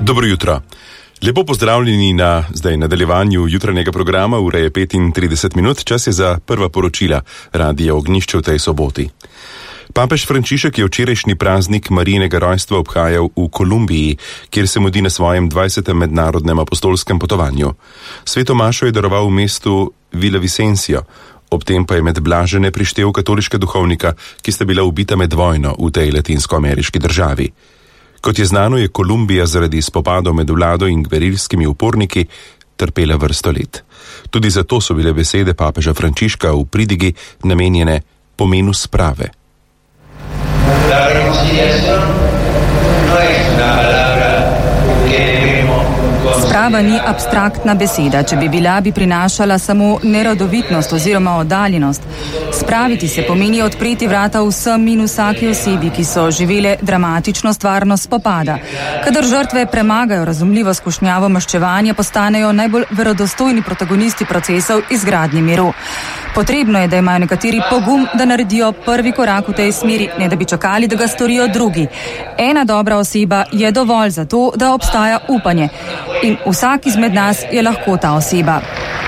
Dobro jutro. Lepo pozdravljeni na zdaj nadaljevanju jutranjega programa, ura je 35 minut, čas je za prva poročila Radia Ognjišče v tej soboti. Papež Frančišek je včerajšnji praznik Marijinega rojstva obhajal v Kolumbiji, kjer se mudi na svojem 20. mednarodnem apostolskem potovanju. Sveto mašo je daroval v mestu Villavicencio, ob tem pa je med blažene prištel katoliška duhovnika, ki sta bila ubita med vojno v tej latinskoameriški državi. Kot je znano, je Kolumbija zaradi spopadov med vlado in gverilskimi uporniki trpela vrsto let. Tudi zato so bile besede papeža Frančiška v pridigi namenjene pomenu sprave. La reconciliación no es una palabra que debemos conocer. Sprava ni abstraktna beseda, če bi bila, bi prinašala samo nerodovitnost oziroma oddaljenost. Spraviti se pomeni odpreti vrata vsem in vsaki osebi, ki so živele dramatično stvarnost spopada. Kadar žrtve premagajo razumljivo skušnjavo maščevanja, postanejo najbolj verodostojni protagonisti procesov izgradnje miru. Potrebno je, da imajo nekateri pogum, da naredijo prvi korak v tej smeri, ne da bi čakali, da ga storijo drugi. Ena dobra oseba je dovolj za to, da obstaja upanje. In vsak izmed nas je lahko ta oseba.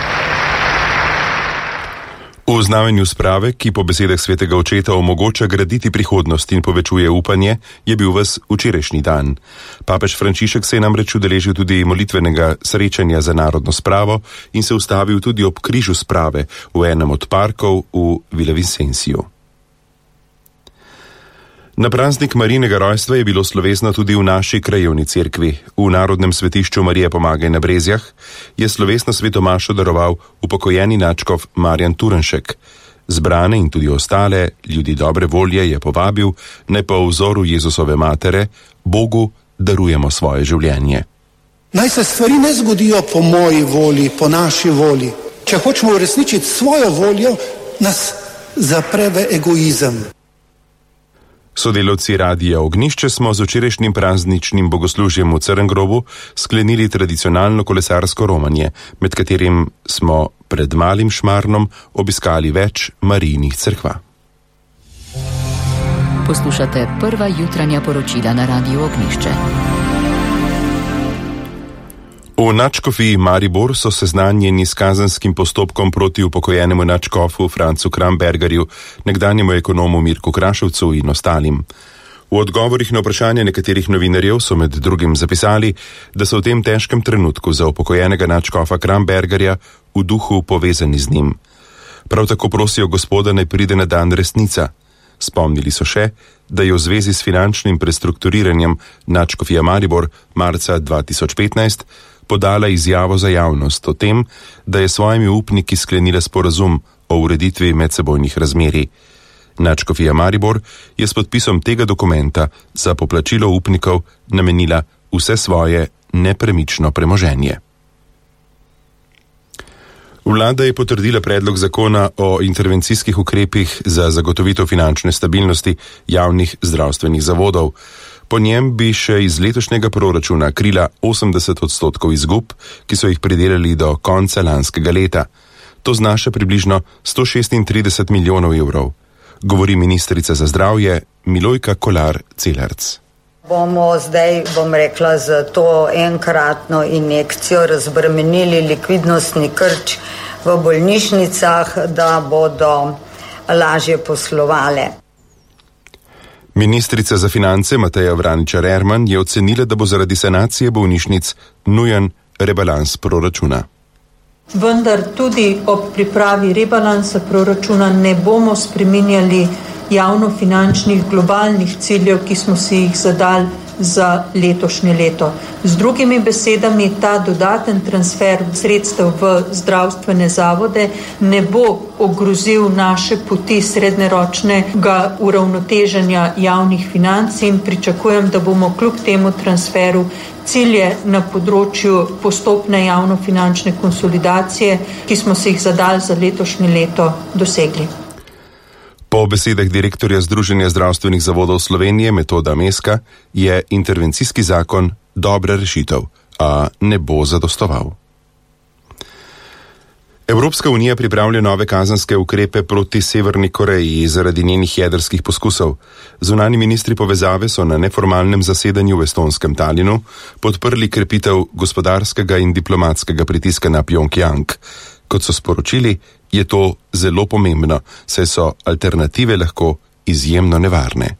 V znamenju sprave, ki po besedah svetega očeta omogoča graditi prihodnost in povečuje upanje, je bil ves včerajšnji dan. Papež Frančišek se je namreč udeležil tudi molitvenega srečanja za narodno spravo in se ustavil tudi ob križu sprave v enem od parkov v Villavicenciu. Na praznik Marijinega rojstva je bilo slovesno tudi v naši krajevni cerkvi. V Narodnem svetišču Marije Pomagaj na Brezjah je slovesno sveto mašo daroval upokojeni nadškof Marjan Turnšek. Zbrane in tudi ostale ljudi dobre volje je povabil, naj po vzoru Jezusove matere Bogu darujemo svoje življenje. Naj se stvari ne zgodijo po moji volji, po naši volji. Če hočemo uresničiti svojo voljo, nas zapre v egoizem. Sodelavci Radia Ognjišče smo z včerajšnjim prazničnim bogoslužjem v Crngrobu sklenili tradicionalno kolesarsko romanje, med katerim smo pred Malim Šmarnom obiskali več Marijinih cerkva. Poslušate prva jutranja poročila na Radiu Ognjišče. V nadškofiji Maribor so seznanjeni s kazenskim postopkom proti upokojenemu nadškofu Francu Krambergerju, nekdanjemu ekonomu Mirku Kraševcu in ostalim. V odgovorih na vprašanje nekaterih novinarjev so med drugim zapisali, da so v tem težkem trenutku za upokojenega nadškofa Krambergerja v duhu povezani z njim. Prav tako prosijo Gospoda, naj pride na dan resnica. Spomnili so še, da je v zvezi s finančnim prestrukturiranjem nadškofija Maribor marca 2015 podala izjavo za javnost o tem, da je svojimi upniki sklenila sporazum o ureditvi medsebojnih razmerij. Nadškofija Maribor je s podpisom tega dokumenta za poplačilo upnikov namenila vse svoje nepremično premoženje. Vlada je potrdila predlog zakona o intervencijskih ukrepih za zagotovitev finančne stabilnosti javnih zdravstvenih zavodov. Po njem bi še iz letošnjega proračuna krila 80% izgub, ki so jih pridelali do konca lanskega leta. To znaša približno 136 milijonov evrov. Govori ministrica za zdravje Milojka Kolar Celarc. Bomo zdaj, z to enkratno injekcijo razbremenili likvidnostni krč v bolnišnicah, da bodo lažje poslovale. Ministrica za finance Mateja Vraničar-Erman je ocenila, da bo zaradi sanacije bolnišnic nujen rebalans proračuna. Vendar tudi ob pripravi rebalansa proračuna ne bomo spreminjali javnofinančnih globalnih ciljev, ki smo si jih zadali za letošnje leto. Z drugimi besedami, ta dodaten transfer sredstev v zdravstvene zavode ne bo ogrozil naše poti srednjeročnega uravnoteženja javnih financ in pričakujem, da bomo kljub temu transferu cilje na področju postopne javnofinančne konsolidacije, ki smo si jih zadali za letošnje leto, dosegli. Po besedah direktorja Združenja zdravstvenih zavodov Slovenije Metoda Meska je intervencijski zakon dobra rešitev, a ne bo zadostoval. Evropska unija pripravlja nove kazenske ukrepe proti Severni Koreji zaradi njenih jedrskih poskusov. Zunani ministri povezave so na neformalnem zasedanju v estonskem Talinu podprli krepitev gospodarskega in diplomatskega pritiska na Pjongjang. Kot so sporočili, je to zelo pomembno, saj so alternative lahko izjemno nevarne.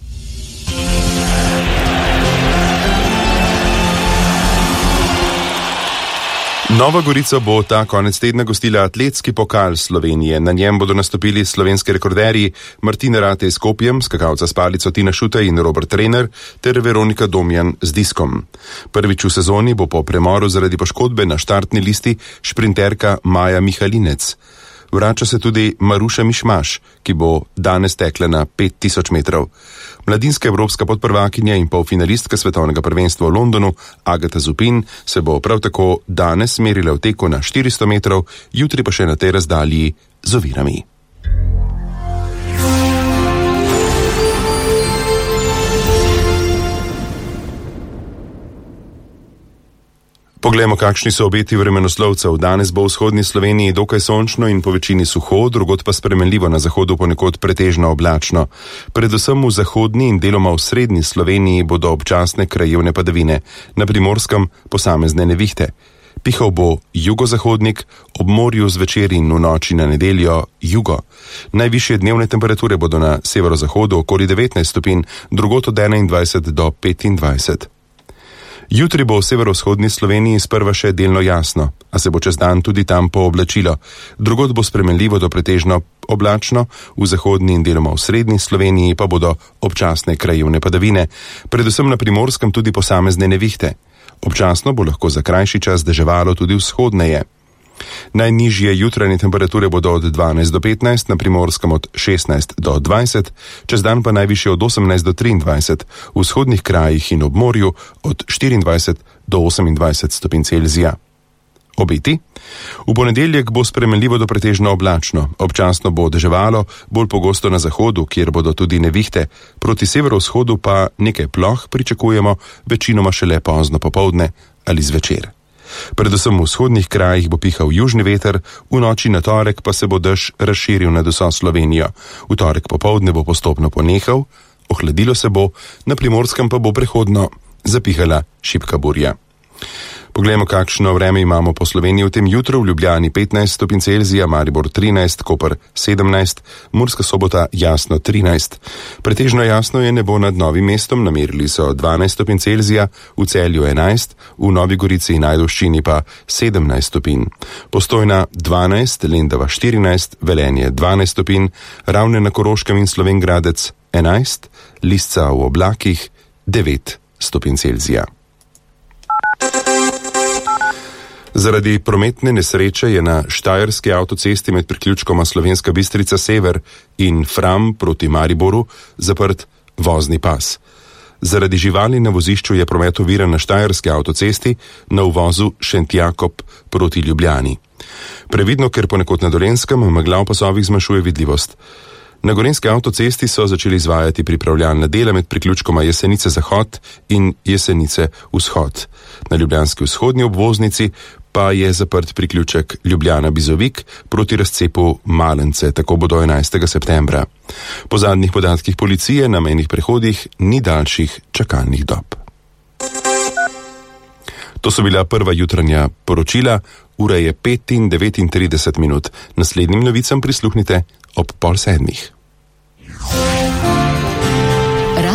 Nova Gorica bo ta konec tedna gostila atletski pokal Slovenije. Na njem bodo nastopili slovenski rekorderji Martina Ratej s kopjem, skakalca s palico Tina Šutej in Robert Trener ter Veronika Domjan z diskom. Prvič v sezoni bo po premoru zaradi poškodbe na štartni listi šprinterka Maja Mihalinec. Vrača se tudi Maruša Mišmaš, ki bo danes tekla na 5000 metrov. Mladinska evropska podprvakinja in polfinalistka svetovnega prvenstva v Londonu Agata Zupin se bo prav tako danes merila v teku na 400 metrov, jutri pa še na tej razdalji z ovirami. Poglejmo, kakšni so obeti vremenoslovcev. Danes bo v vzhodni Sloveniji dokaj sončno in po večini suho, drugod pa spremenljivo, na zahodu ponekod pretežno oblačno. Predvsem v zahodni in deloma v srednji Sloveniji bodo občasne krajevne padavine, na Primorskem posamezne nevihte. Pihal bo jugozahodnik, ob morju zvečer in v noči na nedeljo jugo. Najvišje dnevne temperature bodo na severozahodu okoli 19 stopinj, drugod od 21 do 25. Jutri bo v severovzhodni Sloveniji sprva še delno jasno, a se bo čez dan tudi tam pooblačilo. Drugod bo spremenljivo do pretežno oblačno, v zahodni in deloma v srednji Sloveniji pa bodo občasne krajevne padavine, predvsem na Primorskem tudi posamezne nevihte. Občasno bo lahko za krajši čas deževalo tudi vzhodneje. Najnižje jutranje temperature bodo od 12 do 15, na Primorskem od 16 do 20, čez dan pa najvišje od 18 do 23, v vzhodnih krajih in ob morju od 24 do 28 stopinj Celzija. Obeti? V ponedeljek bo spremenljivo do pretežno oblačno, občasno bo deževalo, bolj pogosto na zahodu, kjer bodo tudi nevihte, proti severovzhodu pa nekaj ploh pričakujemo, večinoma šele pozno popoldne ali zvečer. Predvsem v vzhodnih krajih bo pihal južni veter, v noči na torek pa se bo dež razširil nad vso Slovenijo. V torek popoldne bo postopno ponehal, ohladilo se bo, na Primorskem pa bo prehodno zapihala šibka burja. Poglejmo, kakšno vreme imamo po Sloveniji v tem jutru. V Ljubljani 15 stopinj Celzija, Maribor 13, Koper 17, Murska Sobota jasno 13. Pretežno jasno je nebo nad Novim mestom, namerili so 12 stopinj Celzija, v Celju 11, v Novi Gorici in Ajdovščini pa 17 stopinj. Postojna 12, Lendava 14, Velenje 12 stopinj, Ravne na Koroškem in Slovenj Gradec 11, Lisca v oblakih 9 stopinj Celzija. Zaradi prometne nesreče je na štajerski avtocesti med priključkoma Slovenska Bistrica Sever in Fram proti Mariboru zaprt vozni pas. Zaradi živali na vozišču je promet oviran na štajerski avtocesti na uvozu Šentjakob proti Ljubljani. Previdno, ker ponekod na Dolenjskem megla v pasovih zmanjšuje vidljivost. Na gorenjski avtocesti so začeli izvajati pripravljalna dela med priključkoma Jesenice Zahod in Jesenice Vzhod. Na ljubljanski vzhodni obvoznici pa je zaprt priključek Ljubljana-Bizovik proti razcepu Malence, tako bo do 11. septembra. Po zadnjih podatkih policije na mejnih prehodih ni daljših čakalnih dob. To so bila prva jutranja poročila, ura je 5:39. Naslednjim novicam prisluhnite ob 6:30.